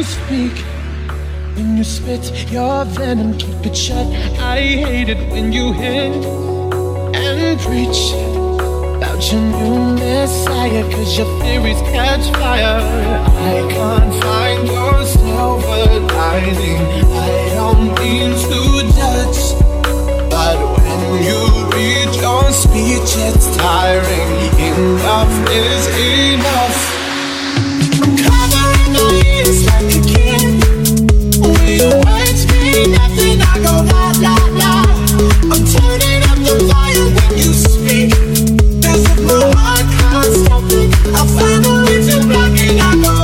you speak, when you spit your venom, keep it shut. I hate it when you hit and preach about your new messiah, cause your theories catch fire. I can't find your silver lining. I don't mean to judge, but when you read your speech, it's tiring. Enough is enough. I'm covering my ears like a kid. When your words mean nothing, I go la la la. I'm turning up the volume when you speak. As if my heart can't stop it, I'll find a way to block it. I go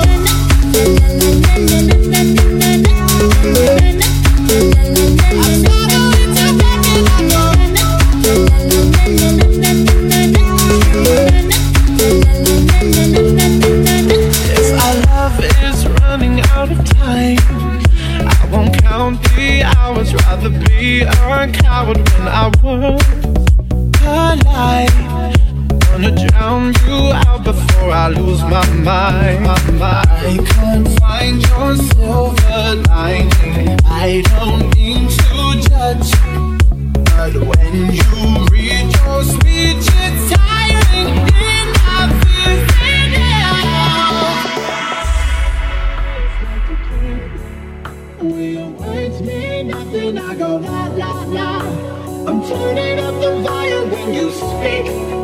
I'll find a way to block it. I go if our love is running out of time, I won't count the hours. Rather be a coward when I was alive. Gonna drown you out before I lose my mind. I can't find your silver lining. I don't mean to judge, but when you read your speech, it's tiring. Enough is enough. When your words mean nothing, I go la la la. I'm turning up the volume when you speak.